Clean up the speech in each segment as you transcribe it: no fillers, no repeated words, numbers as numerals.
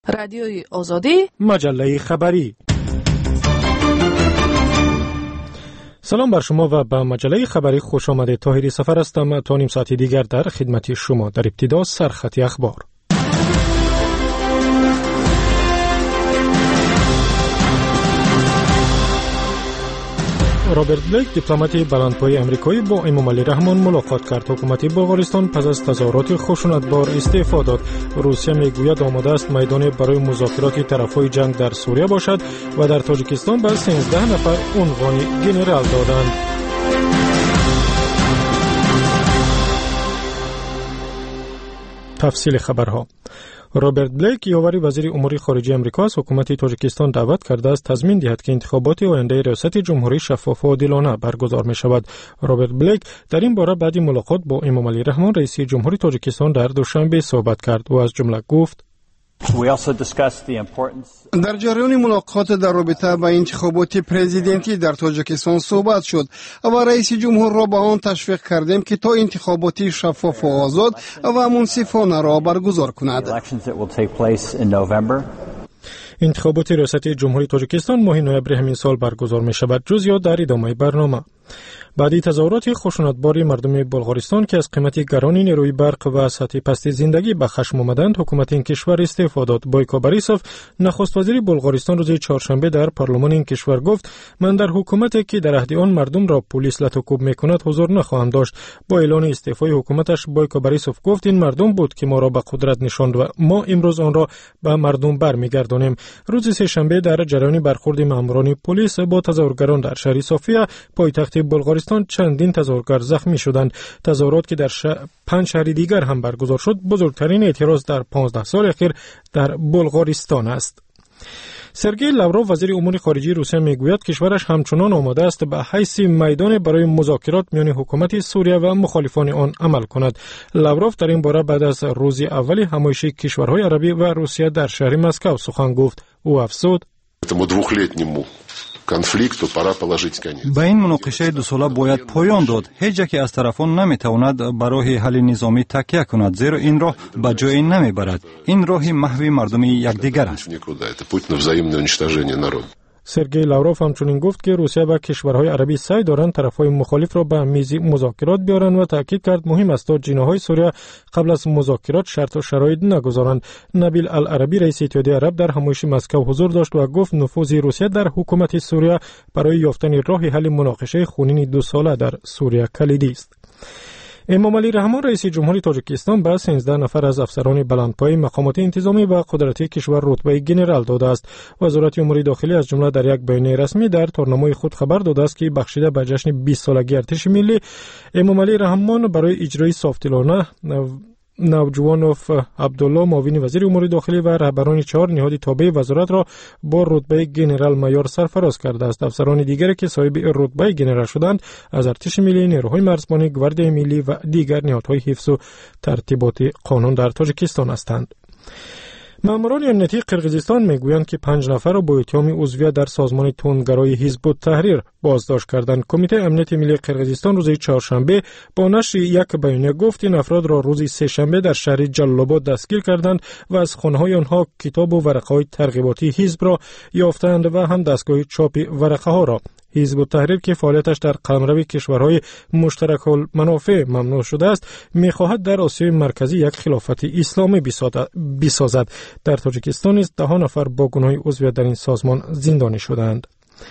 رادیوی آزادی، مجله خبری. سلام بر شما و به مجله خبری خوش آمدید. طاهری سفر هستم. تا نیم ساعت دیگر در خدمت شما. در ابتدا سرخط اخبار. رابرت بلیک، دیپلمات بلندپایه آمریکایی، با امامعلی رحمان ملاقات کرد. حکومت بلغارستان پس از تظاهرات خشونتبار استعفا داد. روسیه میگوید آماده است میدان برای مذاکرات طرفهای جنگ در سوریه باشد و در تاجیکستان به 13 نفر عنوان ژنرال دادند. تفصیل خبرها. رابرت بلیک، یاور وزیر امور خارجه آمریکا، از حکومت تاجیکستان دعوت کرده است تضمین دهد که انتخابات آینده ریاست جمهوری شفاف و عادلانه برگزار می شود. رابرت بلیک در این باره بعد ملاقات با امامعلی رحمان رئیس جمهوری تاجیکستان در دوشنبه صحبت کرد و از جمله گفت: در جریان ملاقات در رابطه با انتخابات پرزیدنتی در تاجیکستان صحبت شد و رئیس جمهور را به آن تشویق کردیم که تا انتخابات شفاف و آزاد و منصفانه را برگزار کند. انتخابات ریاست جمهوری تاجیکستان ماه نوامبر همین سال برگزار می شود. جزئیات در ادامه برنامه. بعد تظاهرات خشونتبار مردم بلغارستان که از قیمت گران نیروی برق و سطح پست زندگی به خشم آمدند، حکومت این کشور استعفا داد. بایکو باریسوف، نخست وزیر بلغارستان، روز چهارشنبه در پارلمان این کشور گفت: من در حکومتی که در عهد آن مردم را پلیس لطوکوب میکند حضور نخواهم داشت. با اعلان استعفای حکومتش، بایکو باریسوف گفت: این مردم بود که ما را به قدرت نشاند و ما امروز آن را به مردم برمیگردانیم. روز سه‌شنبه در جریان برخورد ماموران پلیس با تظاهرگران در شهر صوفیا، پایتخت بلغارستان، چندین تظاهرگر زخمی شدند. تظاهرات که در 5 شهر دیگر هم برگزار شد، بزرگترین اعتراض در 15 سال اخیر در بلغارستان است. سرگئی لاوروف، وزیر امور خارجه روسیه، میگوید کشورش همچنان آماده است به حیث میدان برای مذاکرات میان حکومت سوریه و مخالفان آن عمل کند. لاوروف در این باره بعد از روز اول همایش کشورهای عربی و روسیه در شهر مسکو سخن گفت. او افزود: به این مناقشه 2 ساله باید پایان داد. هیچ یک از طرفان نمیتواند برای حل نظامی تکیه کند، زیرا این راه به جایی نمیبرد. این راه محو مردم یکدیگر است. سرگئی لاوروف همچنین گفت که روسیه و کشورهای عربی سعی دارند طرفهای مخالف را به میز مذاکرات بیارند و تاکید کرد مهم است تا جناحهای سوریه قبل از مذاکرات شرط و شرایط نگذارند. نبیل العربی، رئیس اتحادیه عرب، در همایش مسکو حضور داشت و گفت نفوذ روسیه در حکومت سوریه برای یافتن راه حل مناقشه خونین 2 ساله در سوریه کلیدی است. امامعلی رحمان، رئیس جمهوری تاجیکستان، به 13 نفر از افسران بلندپایه مقامات انتظامی و قدرتی کشور رتبه ژنرال داده است. وزارت امور داخلی از جمله در یک بیانیه رسمی در تارنامه خود خبر داده است که بخشیده به جشن 20 سالگی ارتش ملی، امامعلی رحمان برای اجرای صافتلانه نوجوانوف عبدالله، معاون وزیر امور داخلی و رهبران 4 نهاد تابع وزارت را با رتبه ژنرال مایور سرفراز کرده است. افسران دیگری که صاحب رتبه ژنرال شدند از ارتش ملی، نیروهای مرزبانی، گواردی ملی و دیگر نهادهای حفظ و ترتیبات قانون در تاجیکستان هستند. ماموران امنیتی قرقیزستان میگویند که 5 نفر را با اتهام عضویت در سازمان تندگرای حزب التحریر بازداشت کردند. کمیته امنیت ملی قرقیزستان روز چهارشنبه با نشر یک بیانیه گفت این افراد را روز سه‌شنبه در شهر جلال آباد دستگیر کردند و از خانه‌های آنها کتاب و ورقه‌های ترغیباتی حزب را یافتند و هم دستگاه چاپ ورقه‌ها را. حزب التحریر که فعالیتش در قلمرو کشورهای مشترک المنافع ممنوع شده است، می‌خواهد در آسیای مرکزی یک خلافت اسلامی بسازد. در تاجیکستان نیز 10 نفر با گناه عضویت در این سازمان زندانی شدند.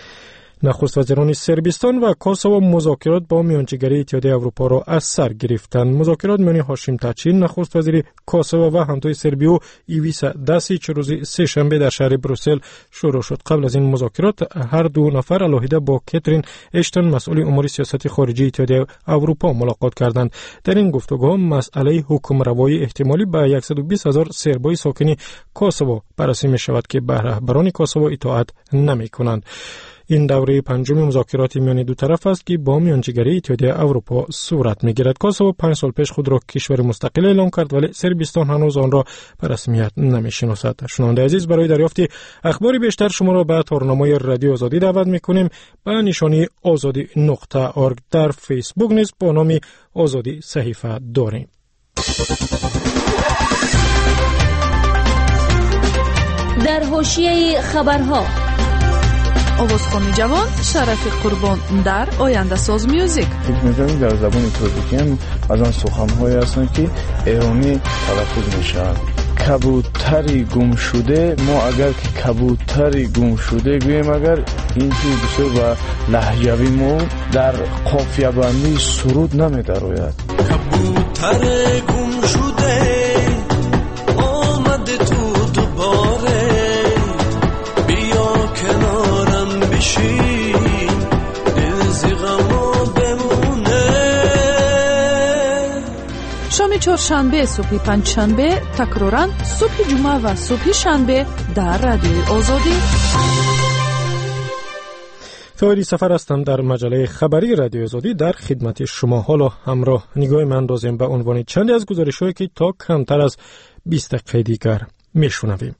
نخست وزیران سربستان و کوسوو مذاکرات با میانجیگری اتحادیه اروپا را از سر گرفتند. مذاکرات میان هاشم تاچین، نخست وزیر کوسوو و همتای سربیا ایویسا داسیچ روز سه‌شنبه در شهر بروسل شروع شد. قبل از این مذاکرات هر 2 نفر علاوه با کاترین اشتن، مسئول امور سیاست خارجی اتحادیه اروپا، ملاقات کردند. در این گفتگوها مسئله حکمروایی احتمالی به 120,000 سربای ساکن کوسوو بررسی می شود که به رهبران کوسوو اطاعت نمی کنند. این دوره 5 مذاکرات میان 2 طرف است که با میانجیگری اتحادیه اروپا صورت میگیرد. کوسوو 5 سال پیش خود را کشور مستقل اعلام کرد، ولی سربستان هنوز آن را به رسمیت نمیشناسد. شنونده عزیز، برای دریافت اخبار بیشتر شما را به تارنامه رادیو آزادی دعوت میکنیم. به نشانی azadi.org در فیسبوک نیز با نام آزادی صحیفه داریم. حاشیه خبرها. آوازخوانی جوان شرف قربان در آینده ساز میوزیک. فکر می‌کنم در زبان ترکی هم از آن سخن‌هایی هستند که ایرانی تلفظ می‌شوند. کبوتری گم شده، ما اگر که کبوتری گم شده گوییم، اگر این چیز بسیار با لهجوی ما در قافیه بندی سرود نمی‌دراید. کبوتر گم شده آمده تو دوباره، بیا کنارم بشی دل زیغما بمونه. شام چهارشنبه، صبح پنجشنبه، تکرارن صبح جمعه و صبح شنبه در رادیوی آزادی. طاهری سفر هستم در مجله خبری رادیو آزادی در خدمت شما. حالا همراه نگاه من اندازیم به عنوان چندی از گزارش‌هایی که تا کمتر از 20 دقیقه دیگر میشنویم.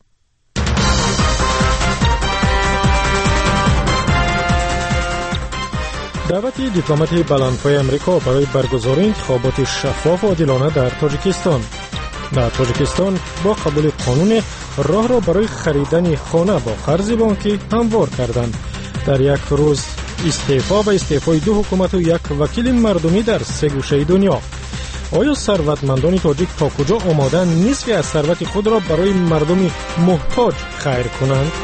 دعوت دیپلمات بلندپای امریکا برای برگزاری انتخابات شفاف و عادلانه در تاجیکستان. در تاجیکستان با قبول قانون راه را برای خریدن خانه با قرض بانکی هموار کردند. در یک روز استعفا و استعفای دو حکومت و یک وکیل مردمی در سه گوشه دنیا. آیا ثروتمندان تاجیک تا کجا آمادن نصفی از ثروت خود را برای مردم محتاج خیر کنند؟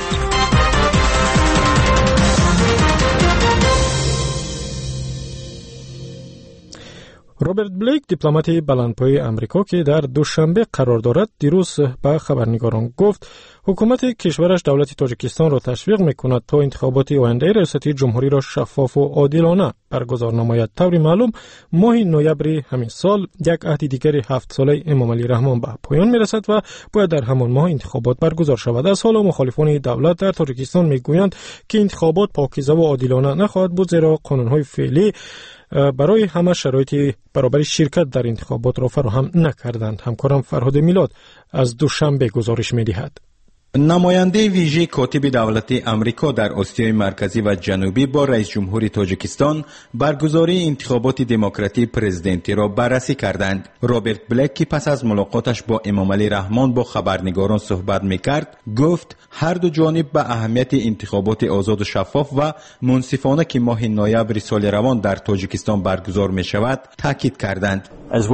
رابرت بلیک، دیپلمات بلندپایه امریکا که در دوشنبه قرار دارد، دیروز به خبرنگاران گفت حکومت کشورش دولت تاجیکستان را تشویق می‌کند تا انتخابات آینده ریاست جمهوری را شفاف و عادلانه برگزار نماید. طوری معلوم ماه نوامبر همین سال یک عهد دیگر 7 ساله امامعلی رحمان به پایان می‌رسد و باید در همان ماه انتخابات برگزار شود. از حالا مخالفان دولت در تاجیکستان می‌گویند که انتخابات پاکیزه و عادلانه نخواهد بود، زیرا قانون‌های فعلی برای همه شرایط برابر شرکت در انتخابات را فراهم نکردند. همکارم فرهاد میلاد از دوشنبه گزارش می‌دهد. نماینده ویژه کاتب دولت امریکا در آسیای مرکزی و جنوبی با رئیس جمهور تاجیکستان برگزاری انتخابات دموکراتی پرزیدنتی را بررسی کردند. رابرت بلیک که پس از ملاقاتش با امامعلی رحمان با خبرنگاران صحبت می‌کرد، گفت هر دو جانب به اهمیت انتخابات آزاد و شفاف و منصفانه که ماه نوامبر سال روان در تاجیکستان برگزار می‌شود تاکید کردند.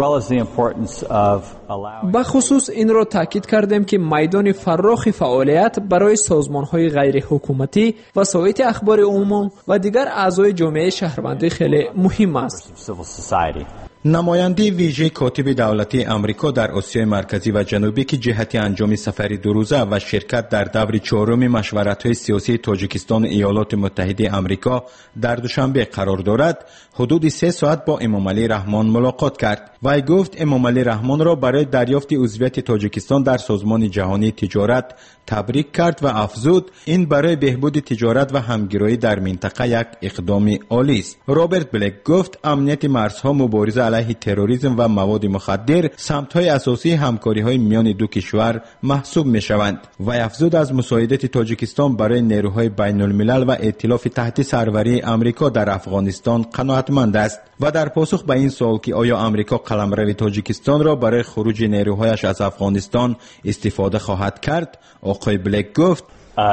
بخصوص این را تاکید کردیم که میدان فراخ فعالیت برای سازمان‌های غیر حکومتی، وسایط اخبار عمومی و دیگر اعضای جامعه شهروندی خیلی مهم است. نماینده ویژه کاتب دولتی امریکا در آسیای مرکزی و جنوبی که جهت انجام سفری 2 روزه و شرکت در دور 4 مشورت‌های سیاسی تاجیکستان و ایالات متحده امریکا در دوشنبه قرار دارد، حدود 3 ساعت با امامعلی رحمان ملاقات کرد. وی گفت امامعلی رحمان را برای دریافت عضویت تاجیکستان در سازمان جهانی تجارت تبریک کرد و افزود این برای بهبود تجارت و همگرایی در منطقه یک اقدام عالی است. رابرت بلیک گفت امنیت مرزها، مبارزه علیه تروریسم و مواد مخدر سمت‌های اساسی همکاری‌های میان دو کشور محسوب می‌شوند. وی افزود از مساعدت تاجیکستان برای نیروهای بین‌الملل و ائتلاف تحت سروری امریکا در افغانستان قناعتمند است و در پاسخ به این سوال که آیا امریکا قلمرو تاجیکستان را برای خروج نیروهایش از افغانستان استفاده خواهد کرد، آقای بلیک گفت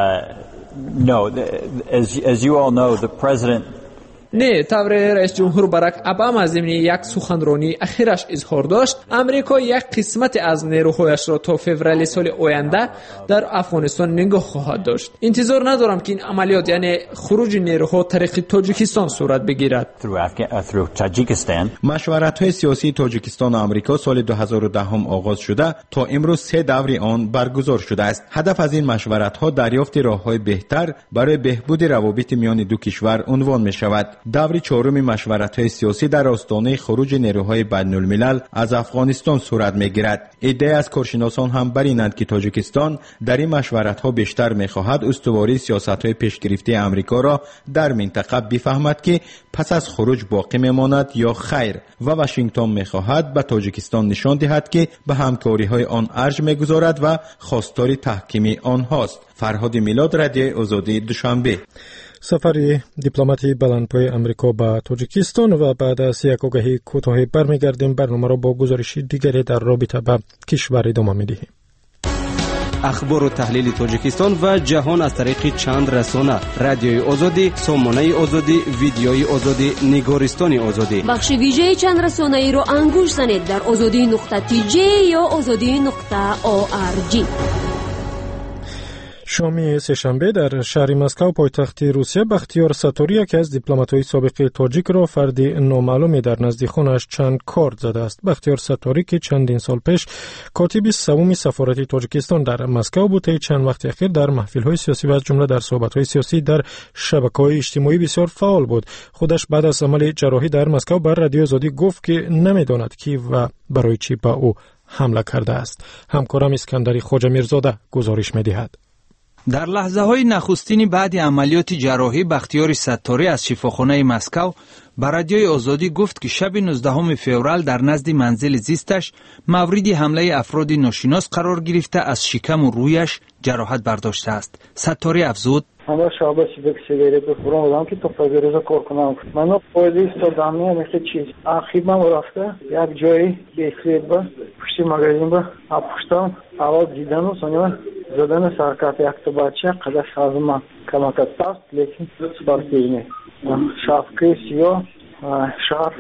نه، طور رئیس جمهور باراک اوباما ضمن یک سخنرانی اخیرش اظهار داشت امریکا یک قسمت از نیروهایش را تا فوریه سال آینده در افغانستان نگاه خواهد داشت. انتظار ندارم که این عملیات یعنی خروج نیروها طریق تاجیکستان صورت بگیرد. مشورت‌های سیاسی تاجیکستان و آمریکا سال 2010 آغاز شده تا امروز 3 دور آن برگزار شده است. هدف از این مشورت‌ها دریافت راه‌های بهتر برای بهبود روابط میان دو کشور عنوان می‌شود. دور 4 مشورت‌های سیاسی در آستانه خروج نیروهای بین‌الملل از افغانستان صورت می‌گیرد. ادعای از کارشناسان هم بر اینند که تاجیکستان در این مشورت‌ها بیشتر می‌خواهد استواری سیاست‌های پیشگرفته آمریکا را در منطقه بفهمد که پس از خروج باقی می‌ماند یا خیر، و واشنگتن می‌خواهد به تاجیکستان نشان دهد که به همکاری‌های آن ارج می‌گذارد و خواستار تحکیم آنهاست. فرهاد میلاد، رادیو آزادی، دوشنبه. سفر دیپلماتی بلندپای امریکا به تاجیکستان و بعد از یک آگهی کوتاه برمیگردیم. برنامه را با گزارش دیگری در رابطه با کشور ادامه می‌دهیم. اخبار و تحلیل تاجیکستان و جهان از طریق چند رسانه: رادیوی آزادی، سامانه آزادی، ویدیوی آزادی، نگارستان آزادی. بخش ویژه چند رسانه ای را انگوش زنید در azadi.tj یا azadi.org. شام سه‌شنبه در شهر مسکو پایتخت روسیه بختیار ستاری یکی از دیپلمات‌های سابق تاجیک را فردی نامعلومی در نزد خانه‌اش چند کارت زده است. بختیار ستاری که چندین سال پیش کاتب سوم سفارت تاجیکستان در مسکو بود، تا چند وقت اخیر در محفل‌های سیاسی و از جمله در صحبت‌های سیاسی در شبکه‌های اجتماعی بسیار فعال بود. خودش بعد از عمل جراحی در مسکو بر رادیو آزادی گفت که نمی‌داند کی و برای چی به او حمله کرده است. همکارم اسکندری خواجه میرزاده گزارش می‌دهد. در لحظه های نخستین بعد عملیات جراحی بختیار ستاری از شفاخانه مسکو به رادیوی آزادی گفت که شب 19 فوریه در نزد منزل زیستش مورد حمله افراد ناشناس قرار گرفته از شکم و رویش جراحت برداشته است. ستاری افزود: من شب سیگار سیگارت بخورم بودم که تو فجرزا کار کنم. من پاییز ایستادم مثل چیز آخیبم رفته یک جایی بیسید با پشت مغازین با پشتم اول دیدن و سونیا زدن سرکات یک تا بچه قدر خازم کمک است لیکن سپارتینه شافکه سیاه شارف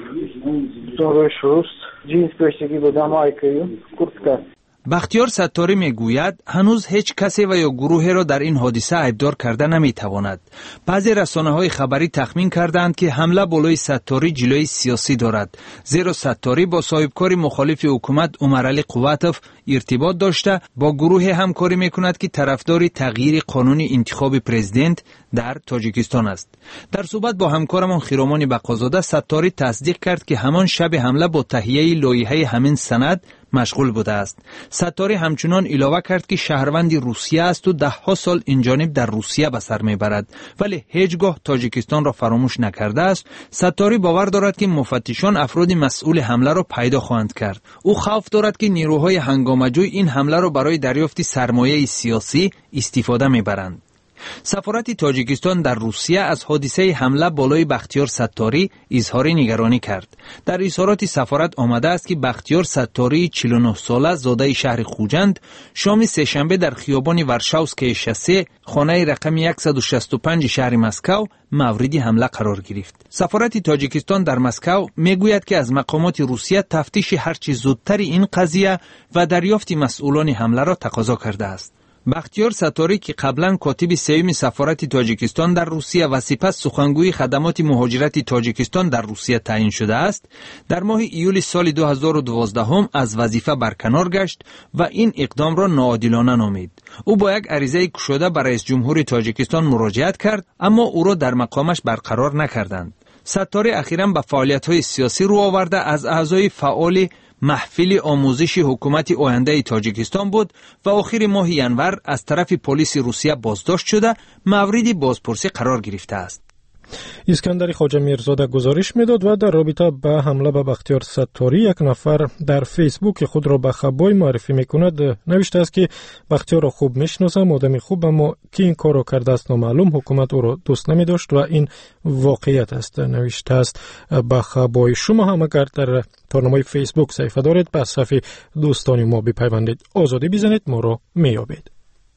روش روست جینس پوشیدگی بودم آیکیو کورتکا. بختیار ستاری میگوید هنوز هیچ کسی و یا گروهی را در این حادثه عیبدار کرده نمیتواند. بعضی رسانه‌های خبری تخمین کردند که حمله بالای ستاری جلوی سیاسی دارد، زیرا ستاری با صاحبکار مخالف حکومت عمرعلی قوتوف ارتباط داشته با گروه همکاری میکند که طرفدار تغییر قانون انتخاب پرزیدنت در تاجیکستان است. در صحبت با همکارمان خیرامان بقازاده ستاری تصدیق کرد که همان شب حمله با تهیه لایحه همین سند مشغول بوده است. ستاری همچنان علاوه کرد که شهروند روسیه است و 10 سال این جانب در روسیه به سر میبرد، ولی هیچگاه تاجیکستان را فراموش نکرده است. ستاری باور دارد که مفتشان افراد مسئول حمله را پیدا خواهند کرد. او خوف دارد که نیروهای هنگامه‌جوی این حمله را برای دریافت سرمایه سیاسی استفاده میبرند. سفارت تاجیکستان در روسیه از حادثه حمله بالای بختیار ستاری اظهار نگرانی کرد. در اظهارات سفارت آمده است که بختیار ستاری 49 ساله زاده شهر خوجند شام سه‌شنبه در خیابان ورشاوسکای شاسه خانه رقم 165 شهر مسکو مورد حمله قرار گرفت. سفارت تاجیکستان در مسکو میگوید که از مقامات روسیه تفتیش هرچه زودتر این قضیه و دریافت مسئولان حمله را تقاضا کرده است. بختیار ستاری که قبلا کاتب سوم سفارت تاجیکستان در روسیه و سپس سخنگوی خدمات مهاجرت تاجیکستان در روسیه تعیین شده است، در ماه ایول سال 2012 هم از وظیفه برکنار گشت و این اقدام را ناعادلانه نامید. او با یک عریضه گشوده به رئیس جمهور تاجیکستان مراجعت کرد، اما او را در مقامش برقرار نکردند. ستاری اخیراً به فعالیت‌های سیاسی رو آورده از اعضای فعال محفل آموزش حکومت آینده تاجیکستان بود و آخر ماه ینور از طرف پلیس روسیه بازداشت شده مورد بازپرسی قرار گرفته است. اسکندری خواجه میرزاده گزارش میداد و در رابطه به حمله به بختیار ستاری یک نفر در فیسبوک خود را به خبای معرفی میکند نوشته است که بختیار را خوب میشناسم، آدمی خوب، اما کی این کار را کرده است نامعلوم، حکومت او را دوست نمی داشت و این واقعیت است نوشته است به خبای. شما هم اگر در تارنمای فیسبوک صفحه دارید به صفحه دوستان ما بپیوندید، آزادی بزنید، ما را میابید.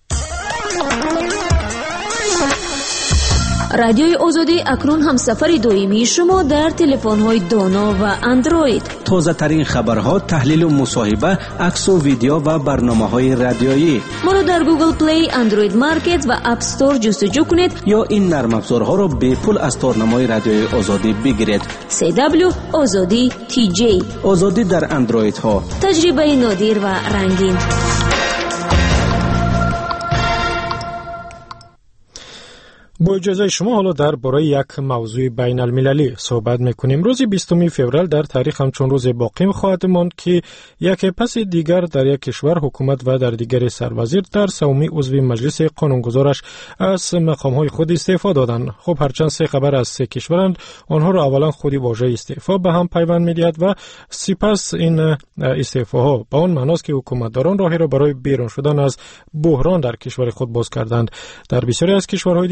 رادیوی آزادی اکنون هم سفر دائمی شما در تلفن‌های دانا و اندروید. تازه ترین خبرها، تحلیل و مصاحبه، عکس و ویدیو و برنامه‌های رادیویی. ما را در گوگل پلی، اندروید مارکت و اپ استور جستجو کنید یا این نرم افزارها را به پول از تارنمای رادیوی آزادی بگیرید. CW آزادی TJ. آزادی در اندروید ها. تجربه نادر و رنگین. با اجازه شما حالا درباره یک موضوع بین المللی صحبت میکنیم. روز 20 فوریه در تاریخ همچون روز باقی خواهد ماند که یک پس دیگر در یک کشور حکومت و در دیگر سروزیر در سومی عضو مجلس قانونگذارش از مقامهای خود استعفا دادند. خب هرچند سه خبر از سه کشورند، آنها را اولا خودی واژه استعفا به هم پیوند میدهد و سپس این استعفاها به آن معناست که حکومتداران راهی را برای بیرون شدن از بحران در کشور خود باز کردند. در بسیاری از کشورهای دیگر و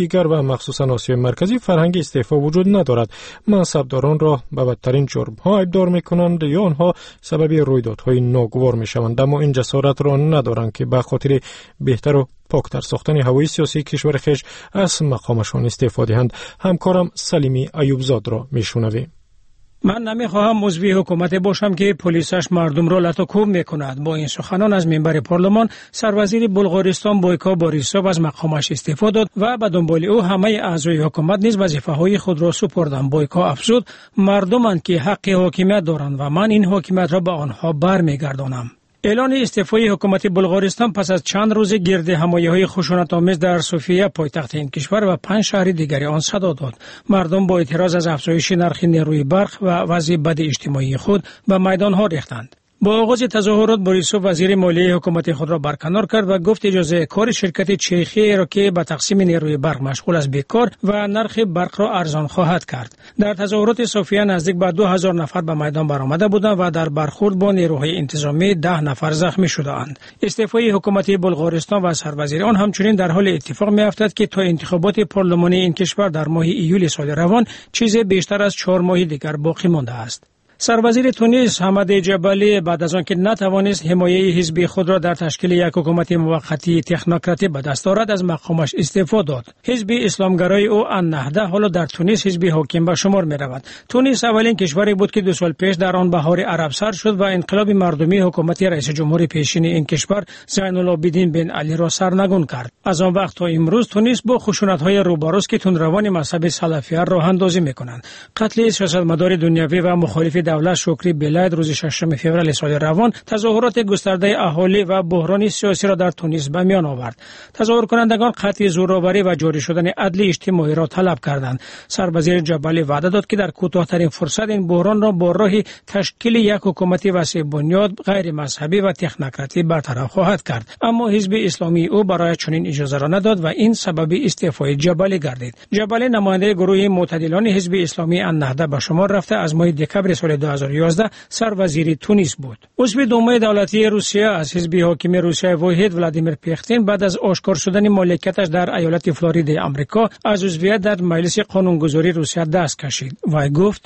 و مخصوصا آسیای مرکزی فرهنگ استعفا وجود ندارد. منصبداران را به بدترین جرم‌ها ابدار می‌کنند یا آنها سبب رویدادهای ناگوار می‌شوند، اما این جسارت را ندارند که به خاطر بهتر و پاکتر ساختن هوای سیاسی کشور خویش از مقامشان استعفا دهند. همکارم سلیمی ایوبزاد را میشنویم. من نمیخواهم عضو حکومت باشم که پلیسش مردم را لطوکوب میکند. با این سخنان از منبر پارلمان سروزیر بلغارستان بویکا بوریسوف از مقامش استعفا داد و به دنبال او همه اعضای حکومت نیز وظیفه‌های خود را سپردند. بویکا افزود مردمند که حق حاکمیت دارند و من این حاکمیت را به آنها برمیگردانم. اعلان استعفای حکومت بلغارستان پس از چند روز گرد همایه‌های خشونت‌آمیز در سوفیا پایتخت این کشور و 5 شهر دیگر آن صدا داد. مردم با اعتراض از افزایش نرخ نیروی برق و وضع بد اجتماعی خود به میدان‌ها ریختند. با آغاز تظاهرات بوریسوف وزیر مالیه حکومت خود را برکنار کرد و گفت اجازه کار شرکت چیخی را که به تقسیم نیروی برق مشغول است بیکار و نرخ برق را ارزان خواهد کرد. در تظاهرات سوفیا نزدیک به 2000 نفر به میدان برآمده بودند و در برخورد با نیروهای انتظامی 10 نفر زخمی شدند. استعفای حکومت بلغارستان و سروزیر آن همچنین در حال اتفاق می‌افتد که تا انتخابات پارلمانی این کشور در ماه ایول سال روان چیز بیشتر از 4 ماه دیگر باقی مانده است. سروزیر تونس حمد جبالی بعد از آنکه نتوانست حمایه حزب خود را در تشکیل یک حکومت موقتی تکنوکراتی به دست آورد از مقامش استعفا داد. حزب اسلامگرای او النهضه حالا در تونس حزب حاکم به شمار می رود. تونس اولین کشوری بود که 2 سال پیش در آن بهار عرب سر شد و انقلاب مردمی حکومت رئیس جمهور پیشین این کشور زین العابدین بن علی را سرنگون کرد. از آن وقت تا امروز تونس با خشونت‌های روباروست که تندروان مذهب سلفیه راه اندازی می‌کنند. قتل سیاستمدار دنیوی و مخالف دولت شکری بلاد روز 6 فوریه سال روان تظاهرات گسترده اهالی و بحران سیاسی را در تونس به میان آورد. تظاهر کنندگان قطع زورآوری و جاری شدن عدل اجتماعی را طلب کردند. سروزیر جبالی وعده داد که در کوتاه‌ترین فرصت این بحران را با راه تشکیل یک حکومت وسیع بنیاد غیر مذهبی و تکنوکراتی برطرف خواهد کرد، اما حزب اسلامی او برای چنین اجازه را نداد و این سبب استعفای جبالی گردید. جبالی نماینده گروه معتدلان حزب اسلامی النهضه به شمار رفته از ماه دکمبر سال 2011 سروزیر تونس بود. عضو دومه دولتی روسیه از حزب حاکم روسیه واحد ولادیمیر پختین بعد از آشکار شدن مالکیتش در ایالت فلوریدا آمریکا از عضویت در مجلس قانونگذاری روسیه دست کشید و گفت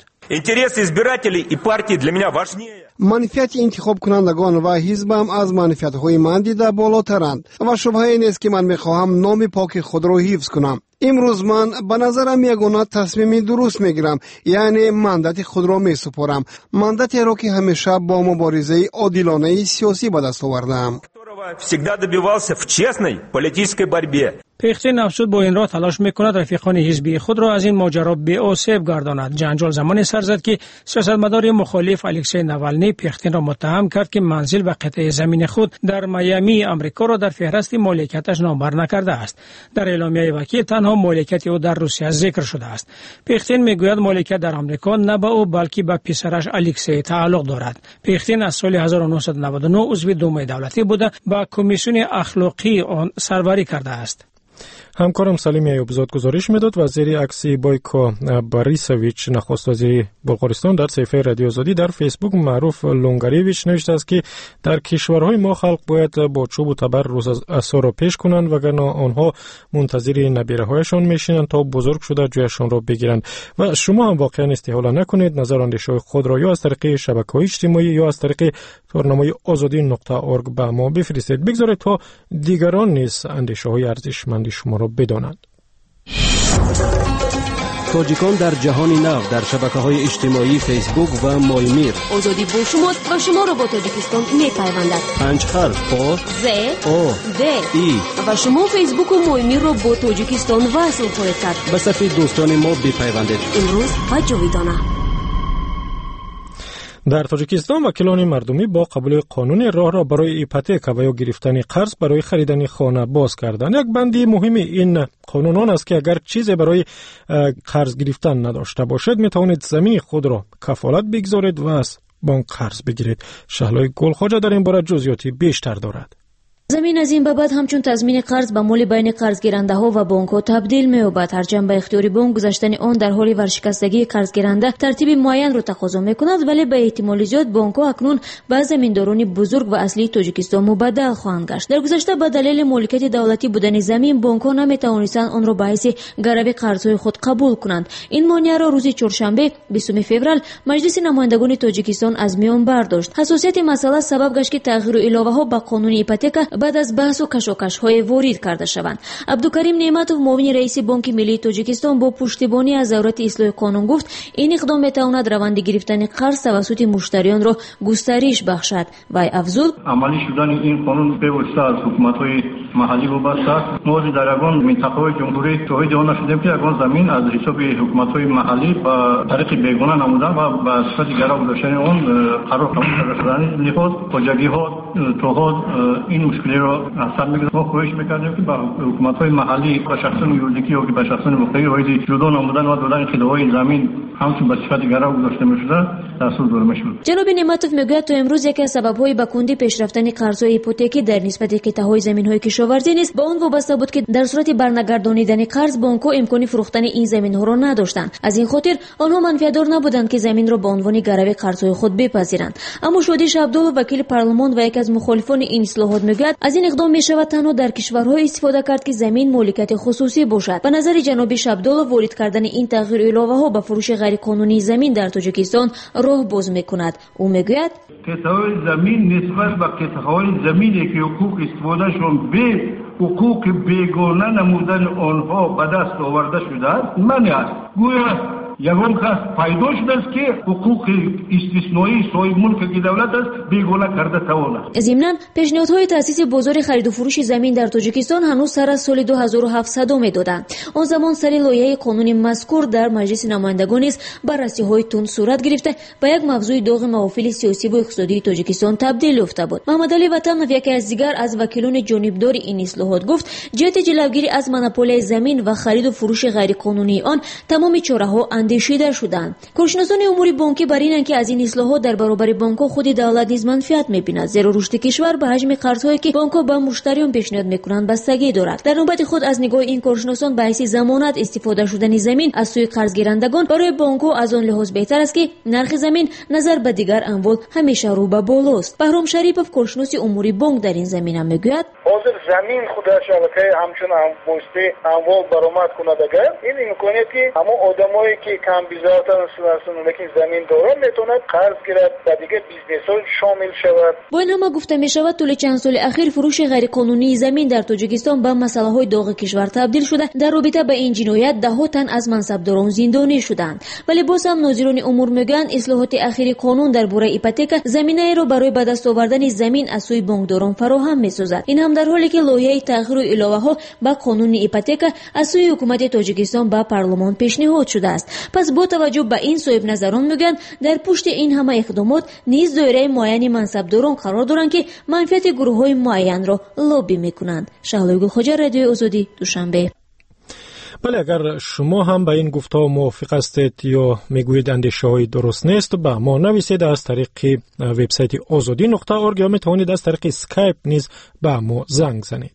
منفعت انتخاب کنندگان و حزبم از منفعت‌های من دیده بالاترند و شبهه‌ای نیست که من می‌خواهم نام پاک خود را حفظ کنم. امروز من به نظرم یگانه تصمیم درست میگیرم، یعنی مندت خود را میسپارم، مندتی را که همیشه با مبارزه عادلانه سیاسی به دست آوردم. پختین افزود با این راه تلاش میکند رفیقان حزبی خود را از این ماجرا بی آسیب گرداند. جنجال زمانی سر زد که سیاستمدار مخالف الکسی ناولنی پختین را متهم کرد که منزل و قطعه زمین خود در میامی آمریکا را در فهرست مالکیتش نامبر نکرده است. در اعلامیه وکیل تنها مالکیت او در روسیه ذکر شده است. پختین میگوید مالکیت در آمریکا نه به او بلکه به پسرش الکسی تعلق دارد. پختین از سال 1999 عضو دومه دولتی بوده با کمیسیون اخلاقی آن سروری کرده است. همکارم سلیمی ایوبزاد گزارش میداد. وزیر اکسی بویکا بوریسویچ نخست وزیر بلغارستان در صفحه رادیو آزادی در فیسبوک معروف لونگاریویچ نوشته است که در کشورهای ما خلق باید با چوب و تبر روز عصا را پیش کنند وگرنه آنها منتظر نبیره‌هایشان میشینند تا بزرگ شده جایشان را بگیرند. و شما هم واقعا استحاله نکنید نظر اندیشه خود را یا از طریق شبکه‌های اجتماعی یا از طریق تورنمای azadi.org به ما بفرستید. بگذارید تا دیگران نیز اندیشه‌های ارزشمند شما را بدانند. تاجیکان در جهان نو در شبکه‌های اجتماعی فیسبوک و مایمیر. آزادی با شما و شما را با تاجیکستان می‌پیوندد. 5 حرف با ز او د ای و شما فیسبوک و مایمیر را با تاجیکستان وصل خواهید کرد. به صفحه دوستان ما بپیوندید. امروز و جاویدانه. در تاجیکستان وکیلان مردمی با قبول قانون راه را برای ایپاتیک و یا گرفتن قرض برای خریدن خانه باز کردند. یک بندی مهم این قانون آن است که اگر چیزی برای قرض گرفتن نداشته باشد میتوانید زمین خود را کفالت بگذارید و از بانک قرض بگیرید. شهلای گلخواجه در این باره جزئیاتی بیشتر دارد. زمین از این بابت همچون تضمین قرض به مال بین قرضگیرنده‌ها و بانک‌ها تبدیل می‌یابد. هرچند به اختیار بانک گذاشتن آن در حال ورشکستگی قرضگیرنده ترتیب معین را تقاضا می‌کند، ولی به احتمال زیاد بانک‌ها اکنون به زمینداران بزرگ و اصلی تاجیکستان مبدل خواهند گشت. در گذشته به دلیل مالکیت دولتی بودن زمین بانک‌ها نمی‌توانستند آن را به حیث گروی قرض‌های خود قبول کنند. این مانع را روز چهارشنبه 20 فوریه مجلس نمایندگان تاجیکستان از میان برداشت. حساسیت مسئله سبب گشت که تغییر و علاوه‌ها به قانون ایپوتека بعد از بحث و کشاکش‌های وارد کرده شوند. عبدالکریم نعمتوف معاون رئیس بانک ملی تاجیکستان با پشتیبانی از دولت اصلاح قانون گفت این اقدام می‌تواند روند گرفتن قرض توسط مشتریان را گسترش بخشد. و افزود عملی شدن این قانون به واسطه از حکومت‌های محلی وابسته است. ما در یگان منطقه‌های جمهوری شاهد آن شدیم که یگان زمین از حساب حکومت‌های محلی با طریق بیگانه نمودن و به صورت گرا گذاشتن آن قرار شدن لحاظ خواجگی‌ها توها این مشکلی را حل می‌کنه. ما خواهش می‌کردیم که با حکومت‌های محلی و شخصان یوردیکی و به شخصان مختلف وایدی جدا نمودن و دادن خداهای زمین همچون به صورت گرا گذاشته می‌شده دستور داده می‌شد. جناب نعمتوف میگوید تا امروز یکی از سبب‌های به کندی پیشرفتن قرض‌های ایپوتکی در نسبت قطعه‌های زمین‌های کشاورزی نیز به آن وابسته بود که در صورت برنگردانیدن قرض بانک‌ها امکان فروختن این زمین‌ها را نداشتند. از این خاطر آنها منفعت‌دار نبودند که زمین را به عنوان گروی قرض‌های خود بپذیرند. اما شادی عبدالله وکیل پارلمان و یکی از مخالفان این اصلاحات میگوید از این اقدام میشود تنها در کشورهای استفاده کرد که زمین مالکیت خصوصی باشد. به نظر جناب عبدالله وارد کردن این تغییر علاوه‌ها به فروش غیرقانونی زمین در تاجیکستان راه باز می‌کند. او میگوید قطعه‌های زمین نسبت به قطعه‌های زمینی که حقوق استفادهشون به حقوق بیگانه نمودن آنها به دست آورده شده است منع است. گویا یگان خاص پیدا شده است که حقوق استثنایی صاحب ملک دولت است بیگانه کرده تواند. ضمناً پیشنهادهای تأسیس بازار خرید و فروش زمین در تاجیکستان هنوز سر از سال 2700 می‌دادند. آن زمان سر لایحه قانونی مذکور در مجلس نمایندگان نیز بررسی‌های تند صورت گرفته به یک موضوع داغ محافل سیاسی و اقتصادی تاجیکستان تبدیل یافته بود. محمد علی وطنов یکی از دیگر از وکیلان جانبدار این اصلاحات گفت جهت جلوگیری از مونوپولی زمین و خرید و فروش غیرقانونی آن تمام چاره‌ها اندیشیده شدند. کارشناسان امور بانکی بر اینند که از این اصلاحات در برابر بانک‌ها خود دولت نیز منفعت می‌بیند، زیرا رشد کشور به حجم قرض‌هایی که بانک‌ها به مشتریان پیشنهاد می‌کنند بستگی دارد. در نوبت خود از نگاه این کارشناسان به حیث ضمانت استفاده شدن زمین از سوی قرضگیرندگان برای بانک‌ها از آن لحاظ بهتر است که نرخ زمین نظر به دیگر اموال همیشه رو به بالاست. بهرام شریفов کارشناس امور بانک در این زمینه میگوید حاضر زمین خود شبکه همچون پستی اموال برآمد کند اگر این امکانیتی همه آدمایی که کم بیزارتر هستند لیکن زمین دارند میتوند قرض گیرد و دیگه بیزنس‌ها شامل شود. با این همه گفته می شود طول چند سال اخیر فروش غیرقانونی زمین در تاجیکستان به مسئله‌های داغ کشور تبدیل شده. در رابطه با این جنایت ده‌ها تن از منصبداران زندانی شدند. ولی باز هم ناظران امور میگویند اصلاحات اخیر قانون درباره ایپوتека زمینه را برای به دست آوردن زمین از سوی بانکداران فراهم می‌سازد. این هم در حالی که لایحه تغییر و علاوه‌ها به قانون ایپوتeka از سوی حکومت تاجیکستان به پارلمان پیشنهاد شده است. پس با توجه به این صاحب نظران میگویند در پشت این همه اقدامات نیز دایره معین منصبداران قرار دارند که منفعت گروه‌های معین را لابی می‌کنند. شهلا گلخواجه، رادیو آزادی، دوشنبه. بله، اگر شما هم با این گفته‌ها موافق هستید یا میگویید اندیشه‌های درست نیست به ما نویسید از طریق وبسایت azadi.org یا میتوانید از طریق اسکایپ نیز به ما زنگ زنید.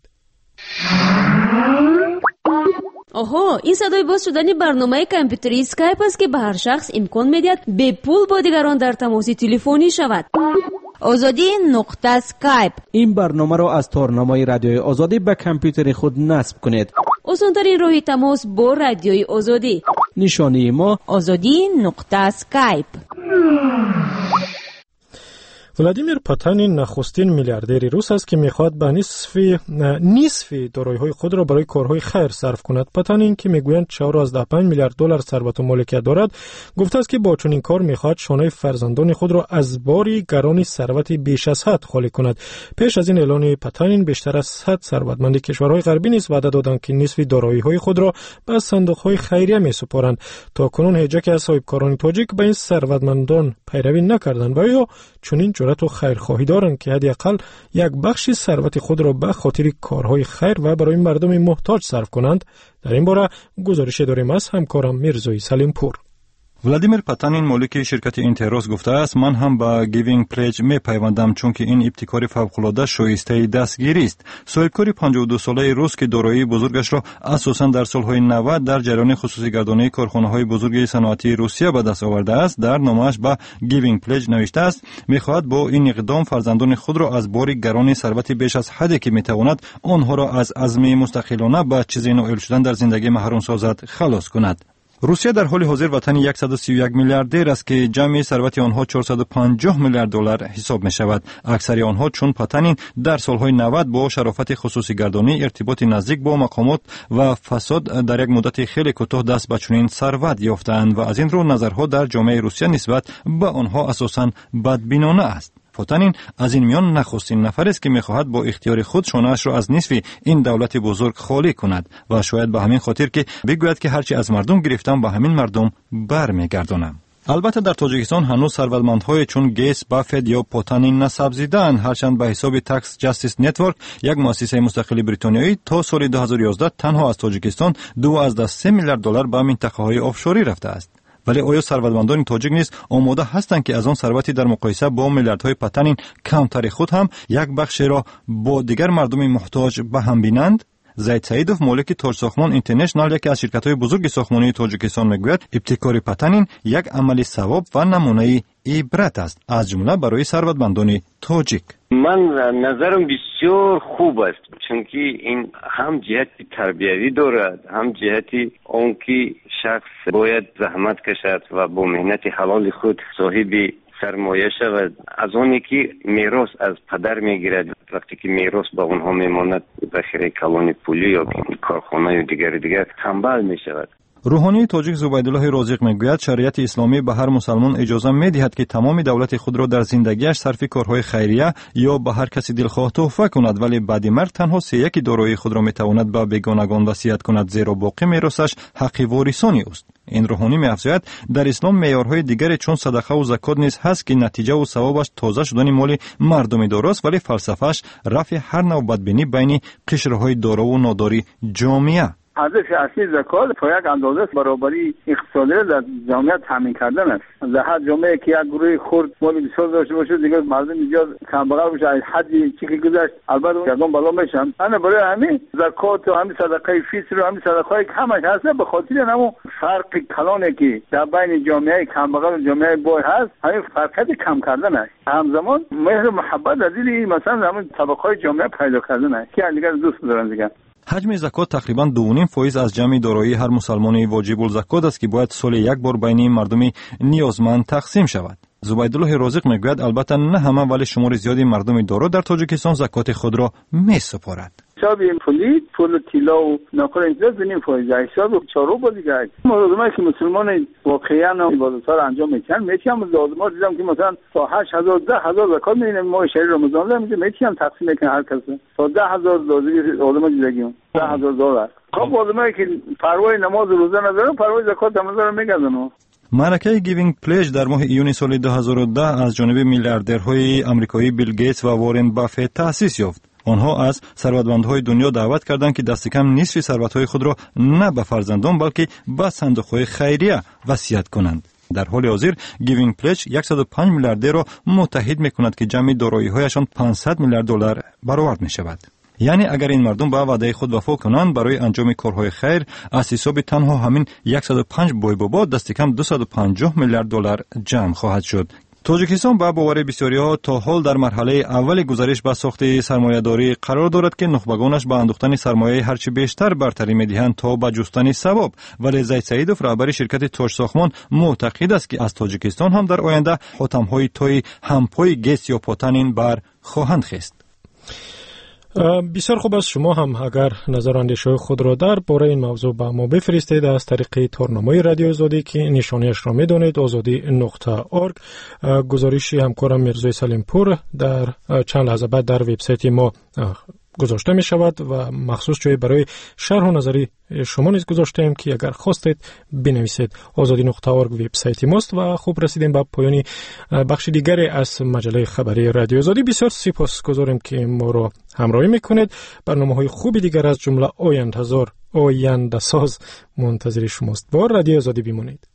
آها، این صدای باز شدن برنامه کامپیوتری اسکایپ است که به هر شخص امکان می‌دهد به پول با دیگران در تماس تلفنی شود. azadi.skype. این برنامه را از تارنمای رادیوی آزادی به کامپیوتر خود نصب کنید. آسان‌ترین راه تماس با رادیوی آزادی. نشانی ما azadi.skype. ولادیمیر پوتین نخستین میلیاردر روس است که میخواد به نصف دارایی‌های خود را برای کارهای خیر صرف کند. پوتین که میگویند 4.5 میلیارد دلار ثروت و مالکیت دارد، گفته است که با چنین کار میخواد شانه فرزندان خود را از باری گران ثروت بیش از حد خالی کند. پیش از این اعلان پوتین بیشتر از 100 ثروتمند کشورهای غربی نیز وعده دادند که نصف دارایی‌های خود را به صندوق‌های خیریه میسپارند. تا کنون هیچ یک از صاحبکاران تاجیک به این ثروتمندان پیروی نکردند و یا چنین جرأت و خیرخواهی دارند که حداقل یک بخشی ثروت خود را به خاطر کارهای خیر و برای مردم محتاج صرف کنند. در این باره گزارش داریم از همکارم میرزای سلیمپور. ولادیمیر پاتانین مالک شرکت اینتروس گفته است من هم با گیوینگ پلج می پیوندم چون که این ابتکار فوق‌العاده شایسته دستگیری است. صاحبکار 52 ساله روس که دارایی بزرگش را اساساً در سالهای 90 در جریان خصوصی گردانی کارخانه‌های بزرگ صنعتی روسیه به دست آورده است در نامه‌اش با گیوینگ پلج نوشته است می‌خواهد با این اقدام فرزندان خود را از بار گران ثروت بیش از حدی که می‌تواند آنها را از عزم مستقلانه به چیزی نائل شدن در زندگی محروم سازد خلاص کند. روسیه در حال حاضر وطن 131 میلیاردر است که جمعی ثروت آنها 450 میلیارد دلار حساب می شود. اکثر آنها چون پاتانین در سالهای 90 با شرافت خصوصی گردانی ارتباط نزدیک با مقامات و فساد در یک مدت خیلی کوتاه دست به چنین ثروت یافتند و از این رو نظرها در جامعه روسیه نسبت به آنها اساساً بدبینانه است. پاتانین از این میان نخستین نفر است که می‌خواهد با اختیار خود شانه‌اش را از نصف این دولت بزرگ خالی کند و شاید به همین خاطر که بگوید که هرچی از مردم گرفتم به همین مردم برمیگردانم. البته در تاجیکستان هنوز ثروتمندهای چون گیس، بافت یا پاتانین نسبزیدند، هرچند به حساب تکس جاستیس نتورک یک مؤسسه مستقل بریتانیایی تا سال 2011 تنها از تاجیکستان 2.3 میلیارد دلار به منطقه‌های آفشوری رفته است. ولی آیا ثروتمندان تاجیک نیز آماده هستند که از آن ثروتی در مقایسه با میلیاردهای پاتانین کمتر خود هم یک بخشی را با دیگر مردم محتاج به هم بینند؟ زید سعیدوف مالک تاج ساختمان اینترنشنال یکی از شرکت‌های بزرگ ساختمانی تاجیکستان میگوید ابتکار پاتانین یک عمل ثواب و نمونه عبرت است از جمله برای ثروتمندان تاجیک. من نظرم بسیار خوب است چون که این هم جهت تربیوی دارد هم جهت اون که شخص باید زحمت کشد و با مهنت حلال خود صاحب سرمایه شود. از اونی که میراث از پدر میگیرد وقتی که میراث با اونها میماند ذخیره کلان پولی یا کارخانه یا دیگر تنبل میشود. روحانی تاجیک زبیدالله رازق میگوید شریعت اسلامی به هر مسلمان اجازه میدهد که تمام دولت خود را در زندگیش صرف کارهای خیریه یا به هر کسی دلخواه تحفه کند، ولی بعد مرگ تنها 3/1 دارایی خود را میتواند به بیگانگان وصیت کند زیرا باقی میراثش حق وارثانی است. این روحانی می‌افزاید در اسلام معیارهای دیگری چون صدقه و زکات نیز هست که نتیجه و ثوابش تازه شدن مال مردم داراست، ولی فلسفه‌اش رفع هر نوع بدبینی بین قشرهای دارا و ناداری جامعه. هدف اصلی زکات تا یک اندازه برابری اقتصادی در جامعه تامین کردن است. در هر جامعه که یک گروه خرد مال بسیار داشته باشه دیگه مردم زیاد کمبغل باشه از حدی چیزی گذشت البته یگان بالا میشن. انا برای همین زکات و همین صدقه فطر و همین صدقه‌ای که همش هست به خاطر همون فرق کلانی که در بین جامعه کمبغل و جامعه بای هست همین فرقت کم کردن است. همزمان مهر و محبت از این مثلا همین طبقه‌های جامعه پیدا کردن است که دیگه دوست دارن دیگه. حجم زکات تقریباً 2.5% از جمع دارایی هر مسلمان واجب الزکات است که باید سال یک بار بین مردم نیازمند تقسیم شود. زبیدالله رازق میگوید البته نه همه ولی شمار زیادی مردم دارا در تاجیکستان زکات خود را میسپارند. حساب پولی پول طلا و نقره اینجا زنیم فایده حساب چارو با دیگه مردمایی که مسلمان واقعا عبادت‌ها را انجام میکنن میتونم لازم‌ها دیدم که مثلا تا 8000 10000 زکات میدن ما شهر رمضان میتونم تقسیم کنم هر کس تا 10000 لازم زندگی $10000 خب لازمایی که پروای نماز روزه ندارن پروای زکات هم ندارن میگذنن. معرکه گیوینگ پلج در ماه ایون سال 2010 از جانب میلیاردرهای آمریکایی بیل گیتس و وارن بافت تأسیس یافت. آنها از ثروتمندهای دنیا دعوت کردند که دست کم نصف ثروتهای خود را نه به فرزندان بلکه به صندوق‌های خیریه وصیت کنند. در حال حاضر گیوینگ پلج 105 میلیاردر را متحد می‌کند که جمع دارایی‌هایشان 500 میلیارد دلار برآورد می‌شود. یعنی اگر این مردم به وعده خود وفا کنند برای انجام کارهای خیر از حساب تنها همین 105 بای بابا دست کم 250 میلیارد دلار جمع خواهد شد. تاجیکستان با باور بسیاری‌ها تا حال در مرحله اول گزارش به ساخت سرمایه‌داری قرار دارد که نخبگانش به اندوختن سرمایه هرچی بیشتر برتری می‌دهند تا به جستن ثواب، ولی زید سعیدوف رهبر شرکت تاج ساختمان معتقد است که از تاجیکستان هم در آینده حاتم‌های تای همپای گیس یا پاتانین بر خواهند خست. بسیار خوب است. شما هم اگر نظر و اندیشه خود را در باره این موضوع به ما بفرستید از طریق تورنمای رادیو آزادی که نشانیش را میدانید azadi.org. گزارشی همکارم میرزای سلیمپور در چند لحظه بعد در وبسایت ما گذاشته می شود و مخصوص جای برای شرح و نظری شما نیز گذاشته ایم که اگر خواستید بنویسید azadi.org وبسایت ماست. و خوب رسیدیم به پایان بخش دیگری از مجله خبری رادیو آزادی. بسیار سپاسگزاریم که ما را همراهی میکنید. برنامه‌های خوبی دیگر از جمله آینده ساز منتظر شماست. با رادیو آزادی بمانید.